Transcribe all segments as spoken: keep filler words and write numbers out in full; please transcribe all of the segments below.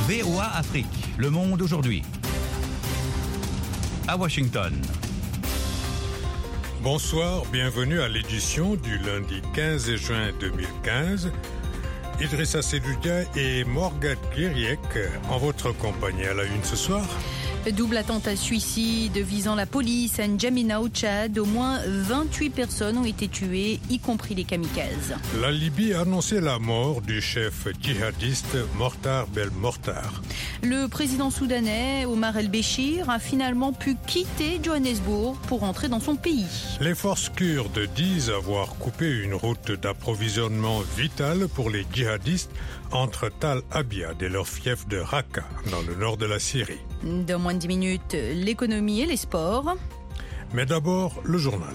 V O A Afrique, le monde aujourd'hui. À Washington. Bonsoir, bienvenue à l'édition du lundi quinze juin deux mille quinze. Idrissa Seloudia et Morgane Guiriec en votre compagnie à la une ce soir. Double attentat suicide visant la police à N'Djamena au Tchad. Au moins vingt-huit personnes ont été tuées, y compris les kamikazes. La Libye a annoncé la mort du chef djihadiste Mortar Belmokhtar. Le président soudanais Omar el-Béchir a finalement pu quitter Johannesburg pour rentrer dans son pays. Les forces kurdes disent avoir coupé une route d'approvisionnement vitale pour les djihadistes entre Tal Abyad et leur fief de Raqqa, dans le nord de la Syrie. Dans moins de dix minutes, l'économie et les sports. Mais d'abord, le journal.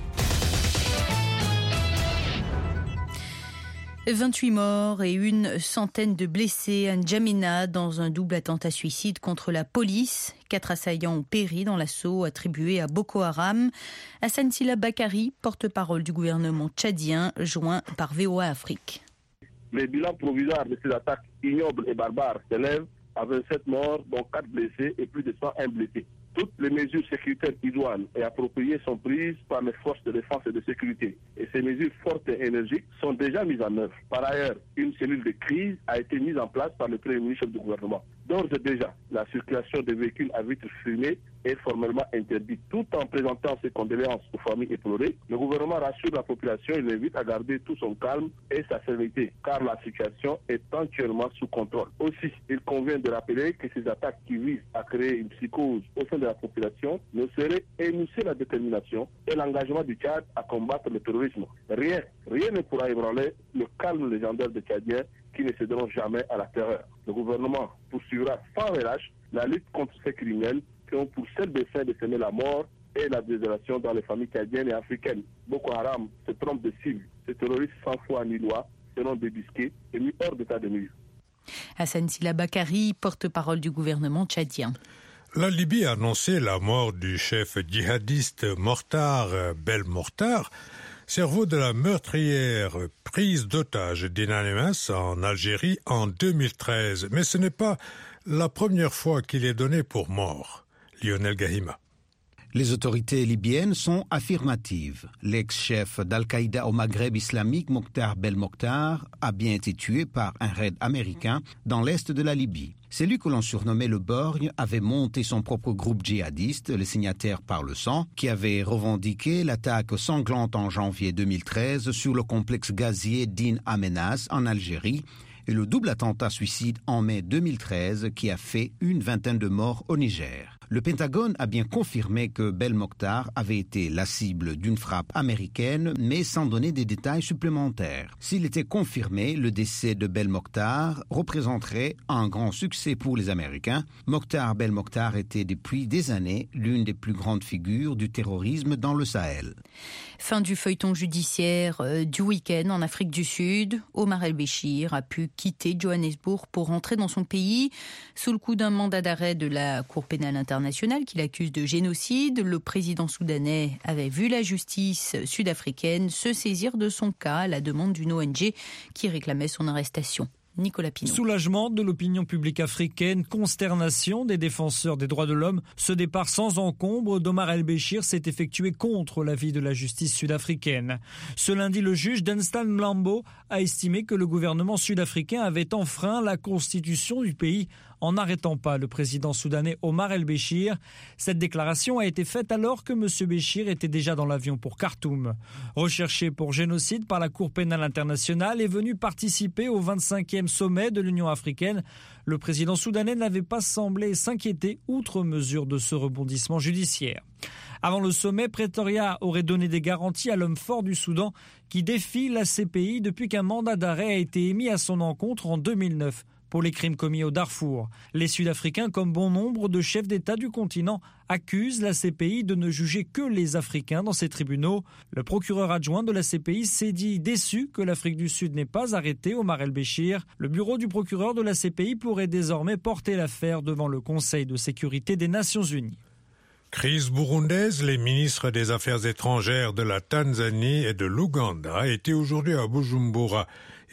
vingt-huit morts et une centaine de blessés à N'Djamena dans un double attentat suicide contre la police. Quatre assaillants ont péri dans l'assaut attribué à Boko Haram. Hassan Sila Bakari, porte-parole du gouvernement tchadien, joint par V O A Afrique. Les bilans provisoires de ces attaques ignobles et barbares s'élèvent à vingt-sept morts, dont quatre blessés et plus de cent un blessés. Toutes les mesures sécuritaires idoines et appropriées sont prises par les forces de défense et de sécurité. Et ces mesures fortes et énergiques sont déjà mises en œuvre. Par ailleurs, une cellule de crise a été mise en place par le Premier ministre du gouvernement. D'ores et déjà, la circulation des véhicules à vitres fumées est formellement interdite. Tout en présentant ses condoléances aux familles éplorées, le gouvernement rassure la population et l'invite à garder tout son calme et sa sérénité, car la situation est entièrement sous contrôle. Aussi, il convient de rappeler que ces attaques qui visent à créer une psychose au sein de la population ne sauraient émousser la détermination et l'engagement du Tchad à combattre le terrorisme. Rien, rien ne pourra ébranler le calme légendaire des Tchadiens qui ne céderont jamais à la terreur. Le gouvernement poursuivra sans relâche la lutte contre ces criminels qui ont pour seul dessein de semer la mort et la désolation dans les familles tchadiennes et africaines. Boko Haram se trompe de cible. Ces terroristes sans foi ni loi seront débusqués et mis hors d'état de nuire. Hassan Sila Bakari, porte-parole du gouvernement tchadien. La Libye a annoncé la mort du chef djihadiste Mortar Belmokhtar, cerveau de la meurtrière prise d'otage d'Inanemas en Algérie en deux mille treize. Mais ce n'est pas la première fois qu'il est donné pour mort. Lionel Gahima. Les autorités libyennes sont affirmatives. L'ex-chef d'Al-Qaïda au Maghreb islamique, Mortar Belmokhtar, a bien été tué par un raid américain dans l'est de la Libye. Celui que l'on surnommait le Borgne avait monté son propre groupe djihadiste, les signataires par le sang, qui avait revendiqué l'attaque sanglante en janvier deux mille treize sur le complexe gazier d'In Amenas en Algérie, et le double attentat suicide en mai deux mille treize qui a fait une vingtaine de morts au Niger. Le Pentagone a bien confirmé que Belmokhtar avait été la cible d'une frappe américaine, mais sans donner des détails supplémentaires. S'il était confirmé, le décès de Belmokhtar représenterait un grand succès pour les Américains. Mortar Belmokhtar était depuis des années l'une des plus grandes figures du terrorisme dans le Sahel. Fin du feuilleton judiciaire euh, du week-end en Afrique du Sud. Omar el-Béchir a pu quitter Johannesburg pour rentrer dans son pays sous le coup d'un mandat d'arrêt de la Cour pénale internationale qui l'accuse de génocide. Le président soudanais avait vu la justice sud-africaine se saisir de son cas à la demande d'une O N G qui réclamait son arrestation. Nicolas Pinot. Soulagement de l'opinion publique africaine, consternation des défenseurs des droits de l'homme. Ce départ sans encombre d'Omar el-Béchir s'est effectué contre l'avis de la justice sud-africaine. Ce lundi, le juge Dunstan Mlambo a estimé que le gouvernement sud-africain avait enfreint la constitution du pays en n'arrêtant pas le président soudanais Omar el-Béchir. Cette déclaration a été faite alors que M. Béchir était déjà dans l'avion pour Khartoum. Recherché pour génocide par la Cour pénale internationale et venu participer au vingt-cinquième sommet de l'Union africaine, le président soudanais n'avait pas semblé s'inquiéter outre mesure de ce rebondissement judiciaire. Avant le sommet, Pretoria aurait donné des garanties à l'homme fort du Soudan qui défie la C P I depuis qu'un mandat d'arrêt a été émis à son encontre en deux mille neuf. Pour les crimes commis au Darfour. Les Sud-Africains, comme bon nombre de chefs d'État du continent, accusent la C P I de ne juger que les Africains dans ses tribunaux. Le procureur adjoint de la C P I s'est dit déçu que l'Afrique du Sud n'ait pas arrêté Omar el-Béchir. Le bureau du procureur de la C P I pourrait désormais porter l'affaire devant le Conseil de sécurité des Nations Unies. Crise burundaise, les ministres des Affaires étrangères de la Tanzanie et de l'Ouganda étaient aujourd'hui à Bujumbura.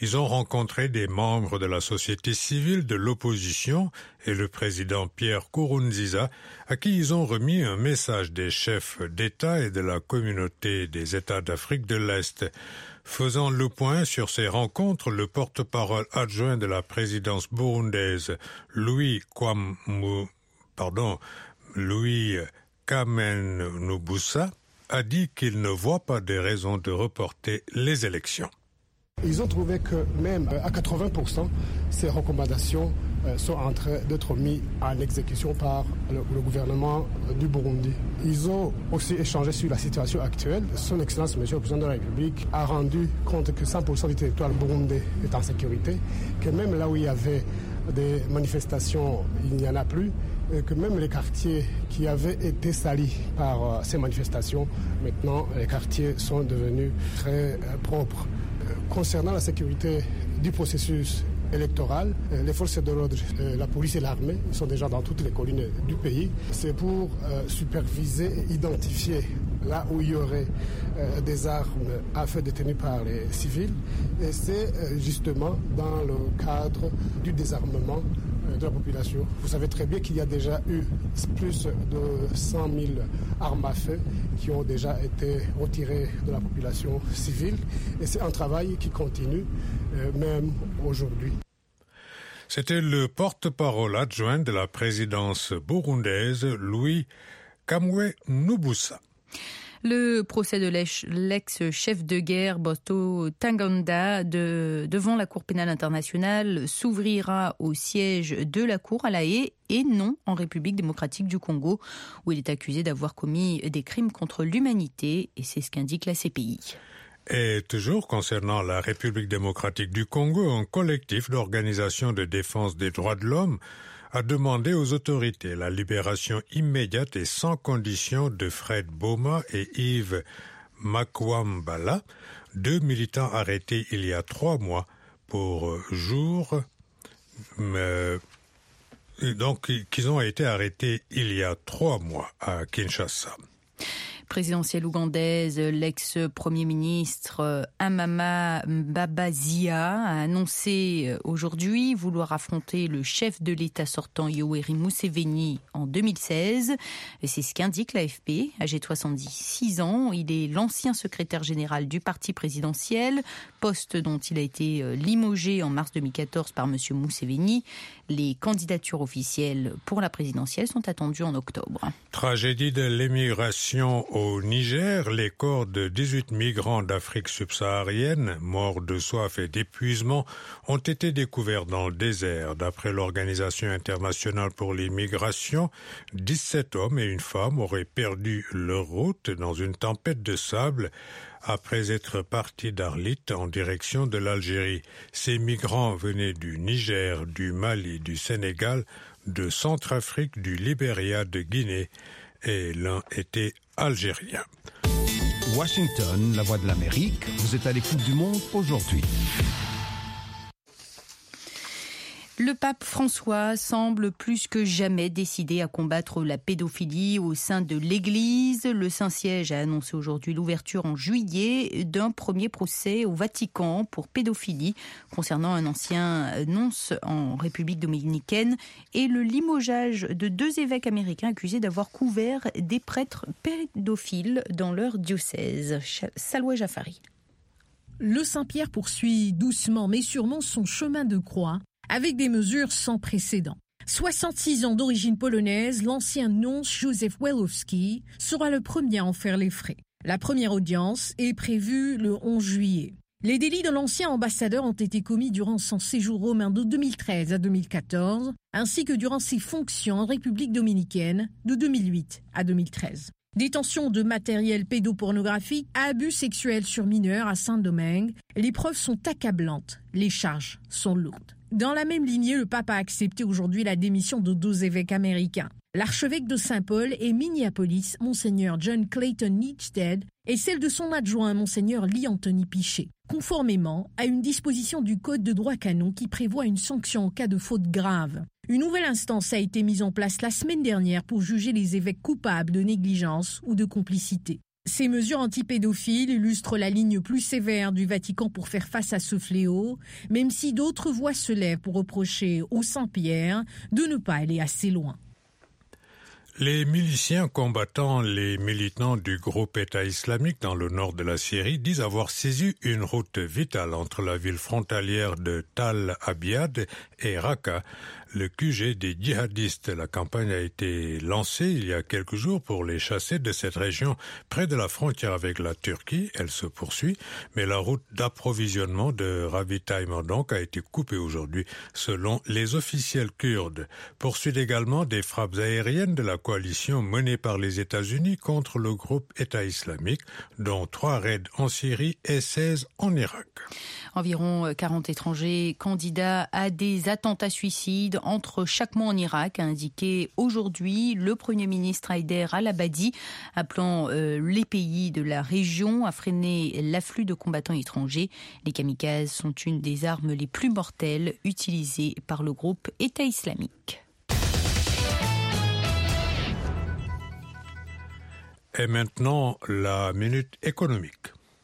Ils ont rencontré des membres de la société civile, de l'opposition et le président Pierre Nkurunziza, à qui ils ont remis un message des chefs d'État et de la communauté des États d'Afrique de l'Est. Faisant le point sur ces rencontres, le porte-parole adjoint de la présidence burundaise, Louis Kwamou, pardon, Louis Kamenubusa, a dit qu'il ne voit pas de raison de reporter les élections. Ils ont trouvé que même à quatre-vingts pour cent, ces recommandations sont en train d'être mises en exécution par le, le gouvernement du Burundi. Ils ont aussi échangé sur la situation actuelle. Son Excellence, Monsieur le Président de la République, a rendu compte que cent pour cent du territoire burundais est en sécurité, que même là où il y avait des manifestations, il n'y en a plus, et que même les quartiers qui avaient été salis par ces manifestations, maintenant les quartiers sont devenus très propres. Concernant la sécurité du processus électoral, les forces de l'ordre, la police et l'armée sont déjà dans toutes les collines du pays. C'est pour euh, superviser et identifier là où il y aurait euh, des armes à feu détenues par les civils. Et c'est euh, justement dans le cadre du désarmement euh, de la population. Vous savez très bien qu'il y a déjà eu plus de cent mille armes à feu qui ont déjà été retirées de la population civile. Et c'est un travail qui continue euh, même aujourd'hui. C'était le porte-parole adjoint de la présidence burundaise, Louis Kamenubusa. Le procès de l'ex-chef de guerre Boto Ntaganda de, devant la Cour pénale internationale s'ouvrira au siège de la Cour à La Haye et non en République démocratique du Congo, où il est accusé d'avoir commis des crimes contre l'humanité, et c'est ce qu'indique la C P I. Et toujours concernant la République démocratique du Congo, un collectif d'organisation de défense des droits de l'homme a demandé aux autorités la libération immédiate et sans condition de Fred Boma et Yves Makwambala, deux militants arrêtés il y a trois mois pour jour, euh, donc qu'ils ont été arrêtés il y a trois mois à Kinshasa. Présidentielle ougandaise, l'ex-premier ministre Amama Mbabaziya a annoncé aujourd'hui vouloir affronter le chef de l'État sortant Yoweri Museveni en deux mille seize. Et c'est ce qu'indique l'A F P. Âgé de soixante-six ans, il est l'ancien secrétaire général du parti présidentiel, poste dont il a été limogé en mars deux mille quatorze par M. Museveni. Les candidatures officielles pour la présidentielle sont attendues en octobre. Tragédie de l'émigration au Niger, les corps de dix-huit migrants d'Afrique subsaharienne, morts de soif et d'épuisement, ont été découverts dans le désert. D'après l'Organisation internationale pour les migrations, dix-sept hommes et une femme auraient perdu leur route dans une tempête de sable après être partis d'Arlit en direction de l'Algérie. Ces migrants venaient du Niger, du Mali, du Sénégal, de Centrafrique, du Libéria, de Guinée, et l'un était algérien. Washington, la voix de l'Amérique, vous êtes à l'écoute du monde aujourd'hui. Le pape François semble plus que jamais décidé à combattre la pédophilie au sein de l'Église. Le Saint-Siège a annoncé aujourd'hui l'ouverture en juillet d'un premier procès au Vatican pour pédophilie concernant un ancien nonce en République dominicaine et le limogeage de deux évêques américains accusés d'avoir couvert des prêtres pédophiles dans leur diocèse. Salwa Jafari. Le Saint-Pierre poursuit doucement mais sûrement son chemin de croix, avec des mesures sans précédent. soixante-six ans d'origine polonaise, l'ancien nonce Józef Welowski sera le premier à en faire les frais. La première audience est prévue le onze juillet. Les délits de l'ancien ambassadeur ont été commis durant son séjour romain de deux mille treize à deux mille quatorze, ainsi que durant ses fonctions en République dominicaine de deux mille huit à deux mille treize. Détention de matériel pédopornographique, abus sexuels sur mineurs à Saint-Domingue, les preuves sont accablantes, les charges sont lourdes. Dans la même lignée, le pape a accepté aujourd'hui la démission de deux évêques américains. L'archevêque de Saint-Paul et Minneapolis, Monseigneur John Clayton Nitstead, et celle de son adjoint, Monseigneur Lee Anthony Pichet, conformément à une disposition du Code de droit canon qui prévoit une sanction en cas de faute grave. Une nouvelle instance a été mise en place la semaine dernière pour juger les évêques coupables de négligence ou de complicité. Ces mesures antipédophiles illustrent la ligne plus sévère du Vatican pour faire face à ce fléau, même si d'autres voix se lèvent pour reprocher au Saint-Pierre de ne pas aller assez loin. Les miliciens combattant les militants du groupe État islamique dans le nord de la Syrie disent avoir saisi une route vitale entre la ville frontalière de Tal Abyad et Raqqa, le Q G des djihadistes. La campagne a été lancée il y a quelques jours pour les chasser de cette région près de la frontière avec la Turquie. Elle se poursuit, mais la route d'approvisionnement de ravitaillement donc a été coupée aujourd'hui selon les officiels kurdes. Poursuite également des frappes aériennes de la coalition menée par les États-Unis contre le groupe État islamique, dont trois raids en Syrie et seize en Irak. Environ quarante étrangers candidats à des attentats suicides entre chaque mois en Irak, a indiqué aujourd'hui le Premier ministre Haider al-Abadi, appelant euh, les pays de la région à freiner l'afflux de combattants étrangers. Les kamikazes sont une des armes les plus mortelles utilisées par le groupe État islamique. Et maintenant, la minute économique.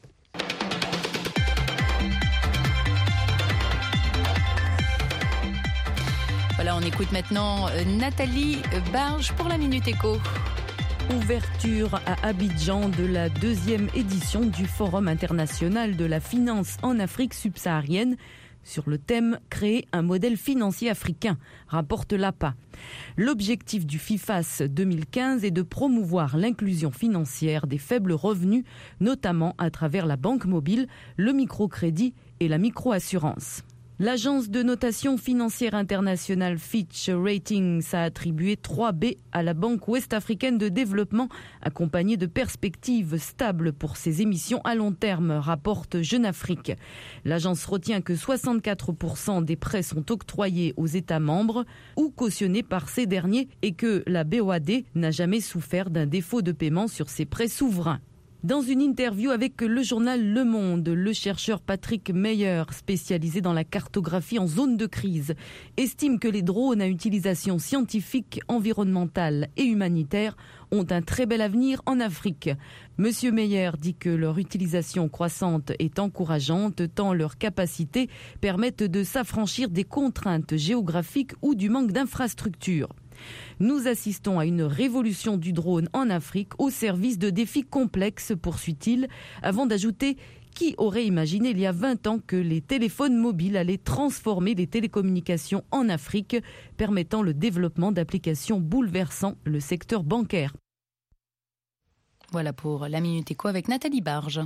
Voilà, on écoute maintenant Nathalie Barge pour la Minute Éco. Ouverture à Abidjan de la deuxième édition du Forum international de la finance en Afrique subsaharienne sur le thème « Créer un modèle financier africain », rapporte l'A P A. L'objectif du FIFAS deux mille quinze est de promouvoir l'inclusion financière des faibles revenus, notamment à travers la banque mobile, le microcrédit et la microassurance. L'agence de notation financière internationale Fitch Ratings a attribué trois B à la Banque ouest-africaine de développement, accompagnée de perspectives stables pour ses émissions à long terme, rapporte Jeune Afrique. L'agence retient que soixante-quatre pour cent des prêts sont octroyés aux États membres ou cautionnés par ces derniers et que la B O A D n'a jamais souffert d'un défaut de paiement sur ses prêts souverains. Dans une interview avec le journal Le Monde, le chercheur Patrick Meyer, spécialisé dans la cartographie en zone de crise, estime que les drones à utilisation scientifique, environnementale et humanitaire ont un très bel avenir en Afrique. Monsieur Meyer dit que leur utilisation croissante est encourageante tant leurs capacités permettent de s'affranchir des contraintes géographiques ou du manque d'infrastructures. Nous assistons à une révolution du drone en Afrique au service de défis complexes, poursuit-il, avant d'ajouter qui aurait imaginé il y a vingt ans que les téléphones mobiles allaient transformer les télécommunications en Afrique, permettant le développement d'applications bouleversant le secteur bancaire. Voilà pour la Minute Éco avec Nathalie Barge.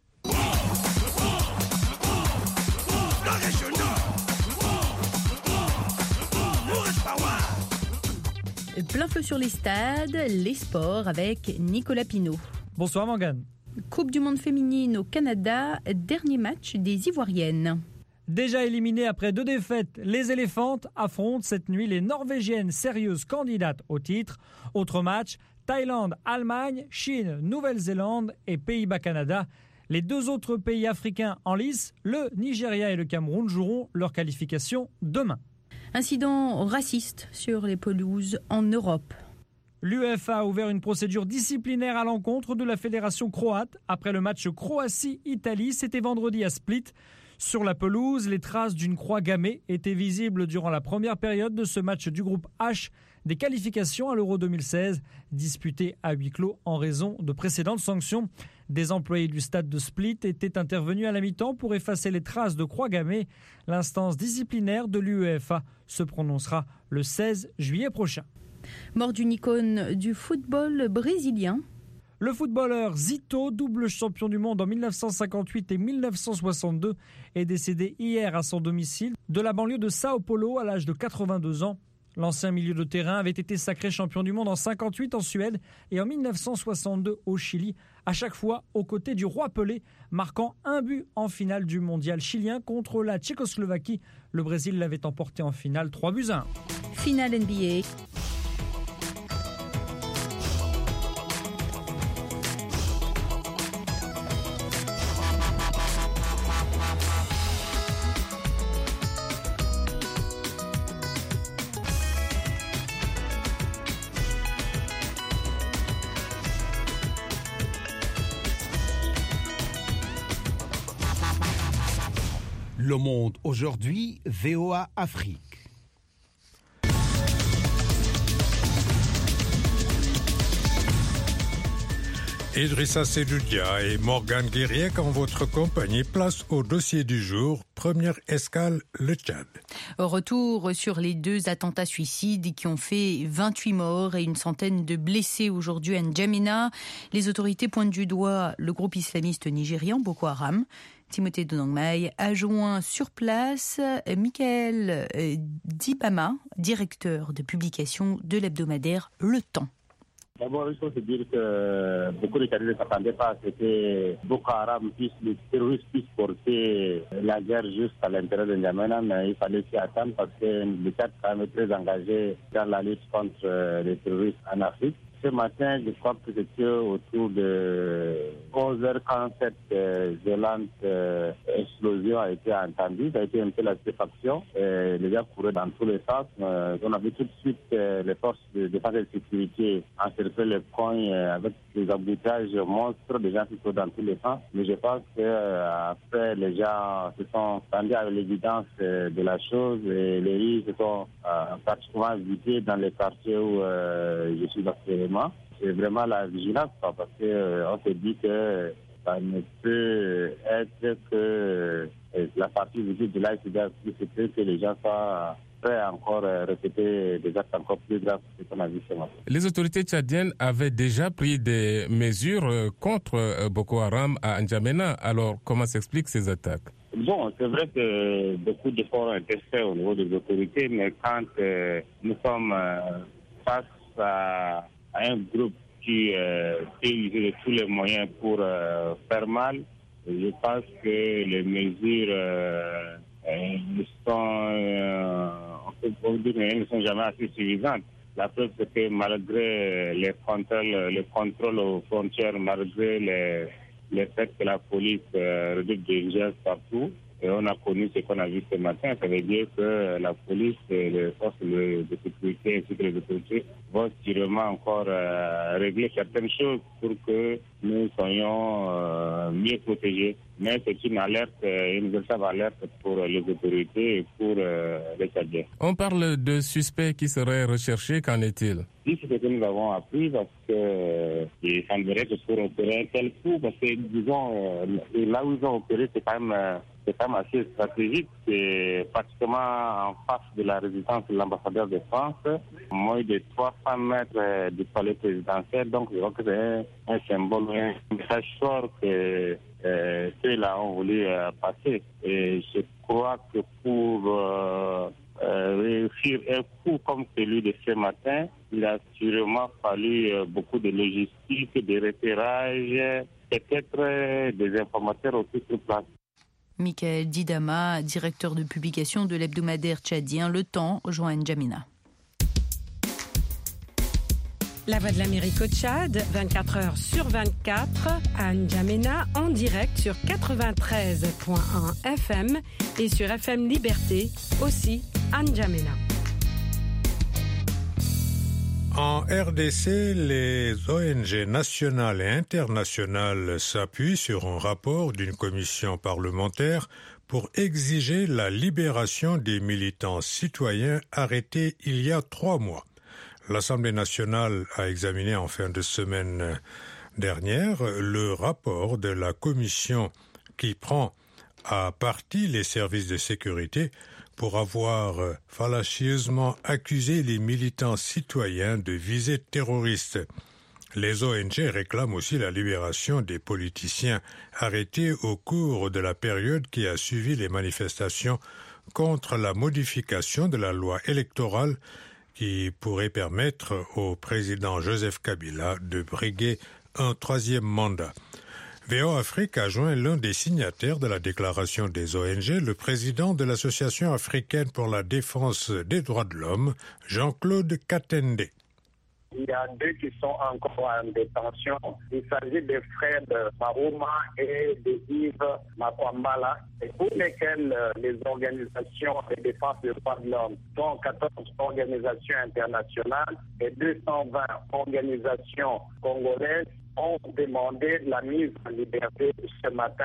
Plein feu sur les stades, les sports avec Nicolas Pinault. Bonsoir Morgane. Coupe du monde féminine au Canada, dernier match des Ivoiriennes. Déjà éliminées après deux défaites, les éléphantes affrontent cette nuit les Norvégiennes, sérieuses candidates au titre. Autre match, Thaïlande, Allemagne, Chine, Nouvelle-Zélande et Pays-Bas-Canada. Les deux autres pays africains en lice, le Nigeria et le Cameroun, joueront leur qualification demain. Incident raciste sur les pelouses en Europe. L'UEFA a ouvert une procédure disciplinaire à l'encontre de la fédération croate après le match Croatie-Italie. C'était vendredi à Split. Sur la pelouse, les traces d'une croix gammée étaient visibles durant la première période de ce match du groupe H des qualifications à l'Euro deux mille seize, disputé à huis clos en raison de précédentes sanctions. Des employés du stade de Split étaient intervenus à la mi-temps pour effacer les traces de croix gammée. L'instance disciplinaire de l'UEFA se prononcera le seize juillet prochain. Mort d'une icône du football brésilien. Le footballeur Zito, double champion du monde en mille neuf cent cinquante-huit et mille neuf cent soixante-deux, est décédé hier à son domicile de la banlieue de Sao Paulo à l'âge de quatre-vingt-deux ans. L'ancien milieu de terrain avait été sacré champion du monde en cinquante-huit en Suède et en mille neuf cent soixante-deux au Chili, à chaque fois aux côtés du roi Pelé, marquant un but en finale du mondial chilien contre la Tchécoslovaquie. Le Brésil l'avait emporté en finale trois buts à un. Finale N B A. Le Monde aujourd'hui, V O A Afrique. Idrissa Seloudia et Morgane Guiriec en votre compagnie. Place au dossier du jour. Première escale, le Tchad. Retour sur les deux attentats suicides qui ont fait vingt-huit morts et une centaine de blessés aujourd'hui à N'Djamena. Les autorités pointent du doigt le groupe islamiste nigérian Boko Haram. Timothée Donangmai a joint sur place Michael Dibama, directeur de publication de l'hebdomadaire Le Temps. D'abord, il faut se dire que beaucoup de Tchadiens ne s'attendaient pas à ce que Boko Haram puisse, les terroristes puissent porter la guerre jusqu'à l'intérieur de N'Djamena, mais il fallait s'y attendre parce que le Tchad est quand même très engagé dans la lutte contre les terroristes en Afrique. Ce matin, je crois que c'était autour de onze heures quand cette euh, violente euh, explosion a été entendue. Ça a été un peu la stupéfaction. Euh, les gens couraient dans tous les sens. Euh, on a vu tout de suite euh, les forces de défense et de sécurité encercler les coins euh, avec des embouteillages monstres, des gens qui courent dans tous les sens. Mais je pense qu'après, euh, les gens se sont rendus à l'évidence euh, de la chose et les rues se sont euh, pratiquement vidées dans les quartiers où euh, je suis actuellement. C'est vraiment la vigilance, parce qu'on euh, se dit que ça ne peut être que euh, la partie visible de l'iceberg, c'est que, que les gens soient prêts à encore euh, répéter des actes encore plus graves que ce qu'on a vu ce matin. Les autorités tchadiennes avaient déjà pris des mesures contre Boko Haram à N'Djamena. Alors, comment s'expliquent ces attaques? Bon, c'est vrai que beaucoup d'efforts ont été faits au niveau des autorités, mais quand euh, nous sommes euh, face à un groupe qui euh, peut user de tous les moyens pour euh, faire mal, je pense que les mesures euh, ne sont, euh, on peut dire, ne sont jamais assez suffisantes. La preuve, c'est que malgré les contrôles, les contrôles aux frontières, malgré les, les faits que la police euh, réduit des diligences partout, et on a connu ce qu'on a vu ce matin, ça veut dire que la police et les forces de, de sécurité ainsi que les autorités vont sûrement encore euh, régler certaines choses pour que nous soyons euh, mieux protégés. Mais c'est une alerte, une véritable alerte pour les autorités et pour euh, les Tchadiens. On parle de suspects qui seraient recherchés, qu'en est-il? Oui, c'est ce que nous avons appris parce que euh, il semblerait que pour opérer un tel coup, parce que disons, euh, là où ils ont opéré, c'est quand même... Euh, C'est quand même assez stratégique, c'est pratiquement en face de la résidence de l'ambassadeur de France, moins de trois cents mètres du palais présidentiel, donc je crois que c'est un, un symbole, un message fort que euh, ceux-là ont voulu euh, passer. Et je crois que pour euh, euh, réussir un coup comme celui de ce matin, il a sûrement fallu euh, beaucoup de logistique, de repérage, peut-être euh, des informateurs aussi sur place. Michael Didama, directeur de publication de l'hebdomadaire tchadien Le Temps, joint à N'Djamena. La Voix de l'Amérique au Tchad, vingt-quatre heures sur vingt-quatre, à N'Djamena, en direct sur quatre-vingt-treize virgule un F M et sur F M Liberté, aussi à N'Djamena. En R D C, les O N G nationales et internationales s'appuient sur un rapport d'une commission parlementaire pour exiger la libération des militants citoyens arrêtés il y a trois mois. L'Assemblée nationale a examiné en fin de semaine dernière le rapport de la commission qui prend à partie les services de sécurité pour avoir fallacieusement accusé les militants citoyens de visées terroristes. Les O N G réclament aussi la libération des politiciens arrêtés au cours de la période qui a suivi les manifestations contre la modification de la loi électorale qui pourrait permettre au président Joseph Kabila de briguer un troisième mandat. V O Afrique a joint l'un des signataires de la déclaration des O N G, le président de l'Association africaine pour la défense des droits de l'homme, Jean-Claude Katende. Il y a deux qui sont encore en détention. Il s'agit des frères de Mahoma et de Yves Makwambala, pour lesquels les organisations de défense des droits de l'homme, dont quatorze organisations internationales et deux cent vingt organisations congolaises, ont demandé la mise en liberté ce matin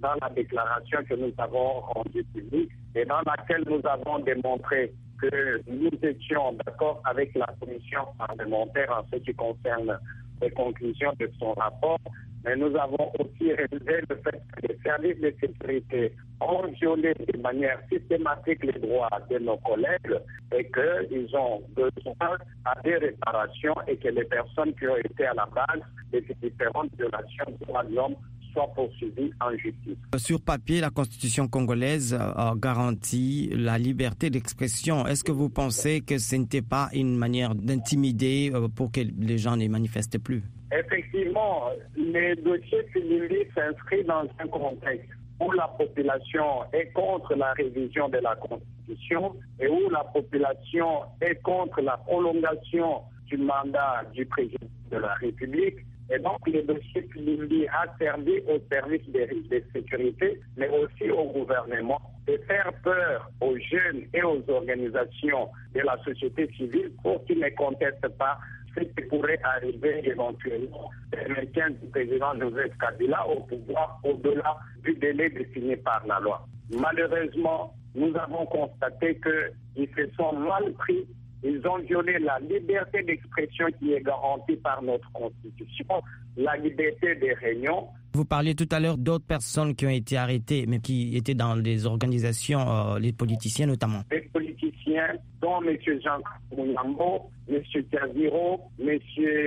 dans la déclaration que nous avons rendue publique et dans laquelle nous avons démontré que nous étions d'accord avec la commission parlementaire en ce qui concerne les conclusions de son rapport, mais nous avons aussi réalisé le fait que les services de sécurité ont violé de manière systématique les droits de nos collègues et qu'ils ont besoin à des réparations et que les personnes qui ont été à la base de ces différentes violations des droits de l'homme soient poursuivis en justice. Sur papier, la Constitution congolaise euh, garantit la liberté d'expression. Est-ce que vous pensez que ce n'était pas une manière d'intimider euh, pour que les gens ne manifestent plus? Effectivement, les dossiers civils s'inscrivent dans un contexte où la population est contre la révision de la Constitution et où la population est contre la prolongation du mandat du président de la République. Et donc, le dossier civil a servi au service des risques de sécurité, mais aussi au gouvernement, de faire peur aux jeunes et aux organisations de la société civile pour qu'ils ne contestent pas ce qui pourrait arriver éventuellement des maintien du président Joseph Kabila au pouvoir au-delà du délai défini par la loi. Malheureusement, nous avons constaté qu'ils se sont mal pris. Ils ont violé la liberté d'expression qui est garantie par notre Constitution, la liberté des réunions. Vous parliez tout à l'heure d'autres personnes qui ont été arrêtées, mais qui étaient dans les organisations, euh, les politiciens notamment. Les politiciens, dont M. Jean Mouyambo, M. Tiaziro, M.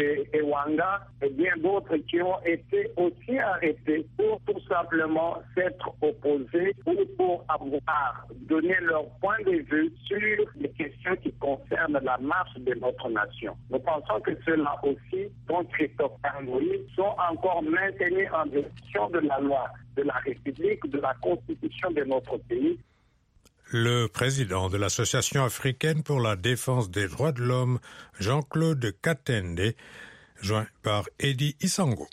Ewanga et bien d'autres qui ont été aussi arrêtés pour tout simplement s'être opposés ou pour avoir donné leur point de vue sur les questions qui concernent la marche de notre nation. Nous pensons que ceux-là aussi, dont Christophe Kangoui, sont encore maintenus en violation de la loi de la République, de la Constitution de notre pays. Le président de l'Association africaine pour la défense des droits de l'homme, Jean-Claude Katende, joint par Eddie Isango.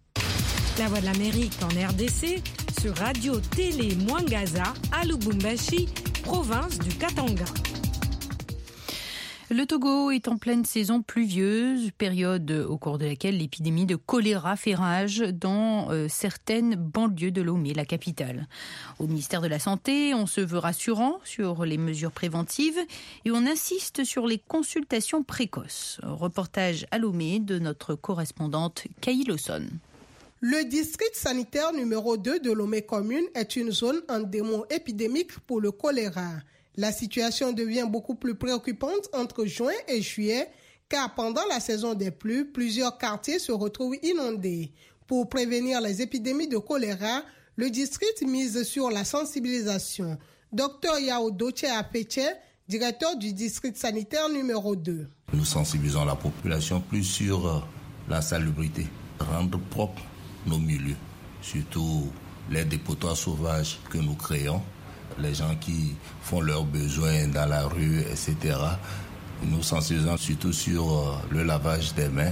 La Voix de l'Amérique en R D C, sur Radio Télé Mwangaza à Lubumbashi, province du Katanga. Le Togo est en pleine saison pluvieuse, période au cours de laquelle l'épidémie de choléra fait rage dans euh, certaines banlieues de Lomé, la capitale. Au ministère de la Santé, on se veut rassurant sur les mesures préventives et on insiste sur les consultations précoces. Reportage à Lomé de notre correspondante Kaï Lawson. Le district sanitaire numéro deux de Lomé commune est une zone endémo-épidémique pour le choléra. La situation devient beaucoup plus préoccupante entre juin et juillet, car pendant la saison des pluies, plusieurs quartiers se retrouvent inondés. Pour prévenir les épidémies de choléra, le district mise sur la sensibilisation. Docteur Yao Doche Apeche, directeur du district sanitaire numéro deux. Nous sensibilisons la population plus sur la salubrité, rendre propre nos milieux, surtout les dépotoirs sauvages que nous créons. Les gens qui font leurs besoins dans la rue, et cetera. Nous sensibilisons surtout sur le lavage des mains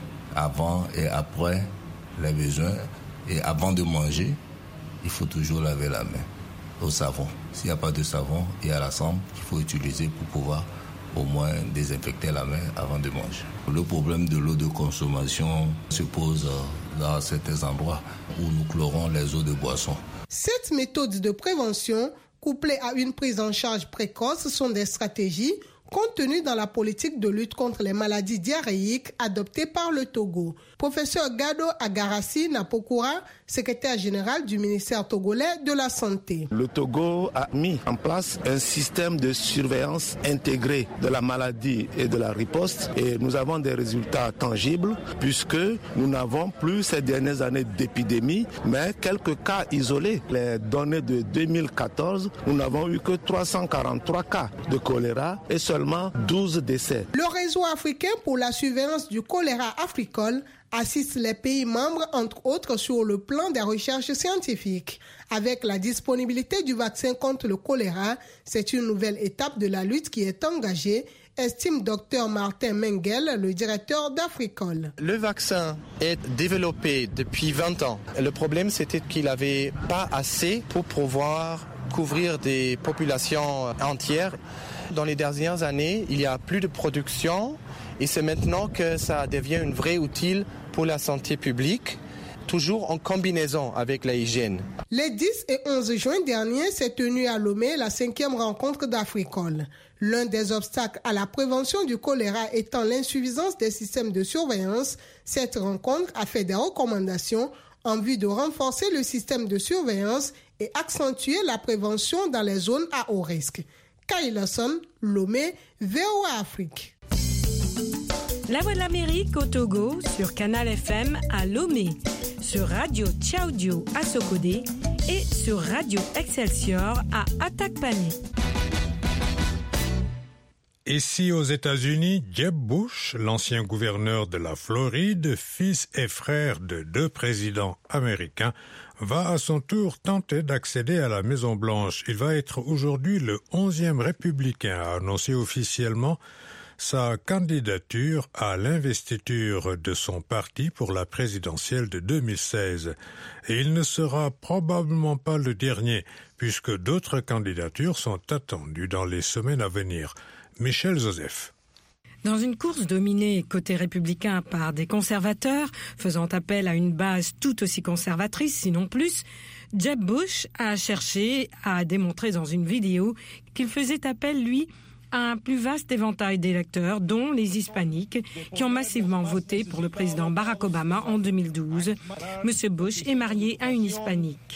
avant et après les besoins. Et avant de manger, il faut toujours laver la main au savon. S'il n'y a pas de savon, il y a la cendre qu'il faut utiliser pour pouvoir au moins désinfecter la main avant de manger. Le problème de l'eau de consommation se pose dans certains endroits où nous chlorons les eaux de boisson. Cette méthode de prévention, couplées à une prise en charge précoce, sont des stratégies contenues dans la politique de lutte contre les maladies diarrhéiques adoptée par le Togo. Professeur Gado Agarassi Napokura, secrétaire général du ministère togolais de la Santé. Le Togo a mis en place un système de surveillance intégrée de la maladie et de la riposte et nous avons des résultats tangibles puisque nous n'avons plus ces dernières années d'épidémie, mais quelques cas isolés. Les données de deux mille quatorze, nous n'avons eu que trois cent quarante-trois cas de choléra et seulement douze décès. Le réseau africain pour la surveillance du choléra africole assiste les pays membres, entre autres, sur le plan des recherches scientifiques. Avec la disponibilité du vaccin contre le choléra, c'est une nouvelle étape de la lutte qui est engagée, estime Dr Martin Mengel, le directeur d'Africol. Le vaccin est développé depuis vingt ans. Le problème, c'était qu'il n'avait pas assez pour pouvoir couvrir des populations entières. Dans les dernières années, il y a plus de production et c'est maintenant que ça devient un vrai outil pour la santé publique. toujours en combinaison avec la hygiène. Les dix et onze juin dernier s'est tenue à Lomé la cinquième rencontre d'Africol. L'un des obstacles à la prévention du choléra étant l'insuffisance des systèmes de surveillance, cette rencontre a fait des recommandations en vue de renforcer le système de surveillance et accentuer la prévention dans les zones à haut risque. Kailason, Lomé, V O A Afrique. La Voix de l'Amérique au Togo sur Canal F M à Lomé, sur Radio Tchaoudio à Sokodé et sur Radio Excelsior à Atakpané. Ici aux États-Unis, Jeb Bush, l'ancien gouverneur de la Floride, fils et frère de deux présidents américains, va à son tour tenter d'accéder à la Maison-Blanche. Il va être aujourd'hui le onzième républicain à annoncer officiellement sa candidature à l'investiture de son parti pour la présidentielle de deux mille seize. Et il ne sera probablement pas le dernier, puisque d'autres candidatures sont attendues dans les semaines à venir. Michel Joseph. Dans une course dominée côté républicain par des conservateurs, faisant appel à une base tout aussi conservatrice, sinon plus, Jeb Bush a cherché à démontrer dans une vidéo qu'il faisait appel, lui, à un plus vaste éventail d'électeurs, dont les hispaniques, qui ont massivement voté pour le président Barack Obama en deux mille douze. Monsieur Bush est marié à une hispanique.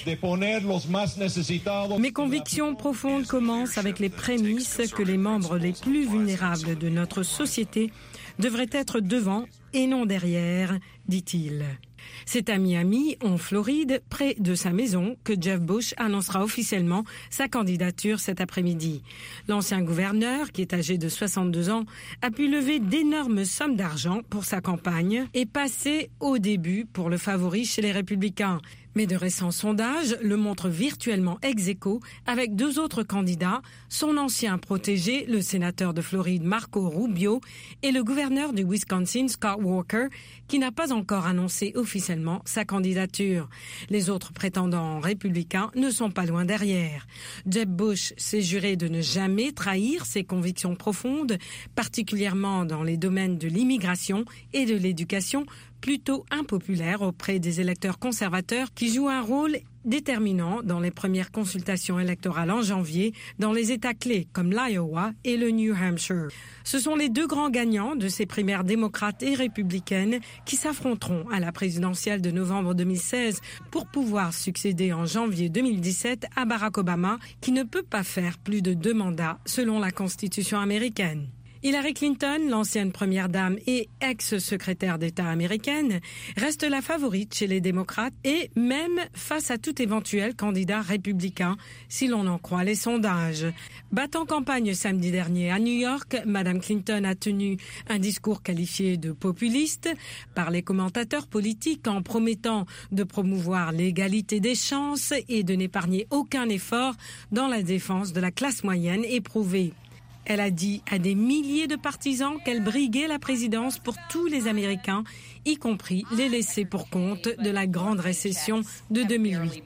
Mes convictions profondes commencent avec les prémices que les membres les plus vulnérables de notre société devraient être devant et non derrière, dit-il. C'est à Miami, en Floride, près de sa maison, que Jeb Bush annoncera officiellement sa candidature cet après-midi. L'ancien gouverneur, qui est âgé de soixante-deux ans, a pu lever d'énormes sommes d'argent pour sa campagne et passer au début pour le favori chez les républicains. Mais de récents sondages le montrent virtuellement ex aequo avec deux autres candidats, son ancien protégé, le sénateur de Floride Marco Rubio, et le gouverneur du Wisconsin Scott Walker, qui n'a pas encore annoncé officiellement sa candidature. Les autres prétendants républicains ne sont pas loin derrière. Jeb Bush s'est juré de ne jamais trahir ses convictions profondes, particulièrement dans les domaines de l'immigration et de l'éducation, plutôt impopulaire auprès des électeurs conservateurs qui jouent un rôle déterminant dans les premières consultations électorales en janvier dans les États clés comme l'Iowa et le New Hampshire. Ce sont les deux grands gagnants de ces primaires démocrates et républicaines qui s'affronteront à la présidentielle de novembre deux mille seize pour pouvoir succéder en janvier deux mille dix-sept à Barack Obama, qui ne peut pas faire plus de deux mandats selon la Constitution américaine. Hillary Clinton, l'ancienne première dame et ex-secrétaire d'État américaine, reste la favorite chez les démocrates et même face à tout éventuel candidat républicain, si l'on en croit les sondages. Battant campagne samedi dernier à New York, Mme Clinton a tenu un discours qualifié de populiste par les commentateurs politiques en promettant de promouvoir l'égalité des chances et de n'épargner aucun effort dans la défense de la classe moyenne éprouvée. Elle a dit à des milliers de partisans qu'elle briguait la présidence pour tous les Américains, y compris les laissés pour compte de la grande récession de deux mille huit.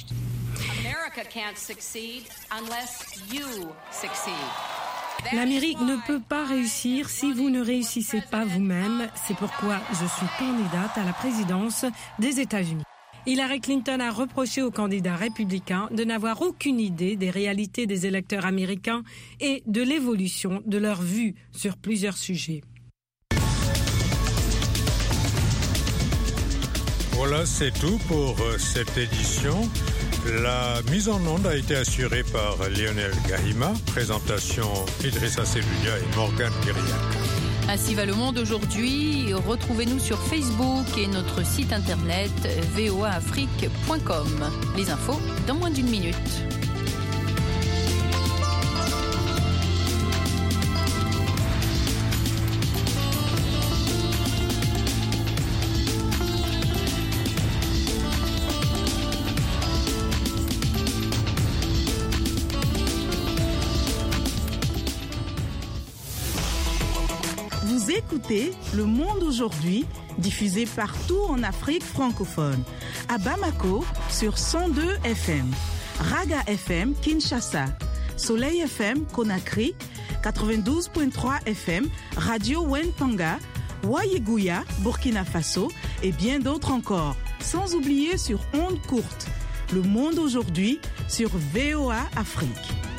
L'Amérique ne peut pas réussir si vous ne réussissez pas vous-même. C'est pourquoi je suis candidate à la présidence des États-Unis. Hillary Clinton a reproché aux candidats républicains de n'avoir aucune idée des réalités des électeurs américains et de l'évolution de leurs vues sur plusieurs sujets. Voilà, c'est tout pour cette édition. La mise en onde a été assurée par Lionel Gahima, présentation Idrissa Seloudia et Morgane Guiriac. Ainsi va le monde aujourd'hui. Retrouvez-nous sur Facebook et notre site internet v o a afrique point com. Les infos dans moins d'une minute. Écoutez Le Monde aujourd'hui, diffusé partout en Afrique francophone. À Bamako, sur cent deux F M. Raga F M, Kinshasa. Soleil F M, Conakry. quatre-vingt-douze virgule trois F M. Radio Wentanga. Wayeguya, Burkina Faso. Et bien d'autres encore. sans oublier sur ondes courtes. Le monde aujourd'hui sur V O A Afrique.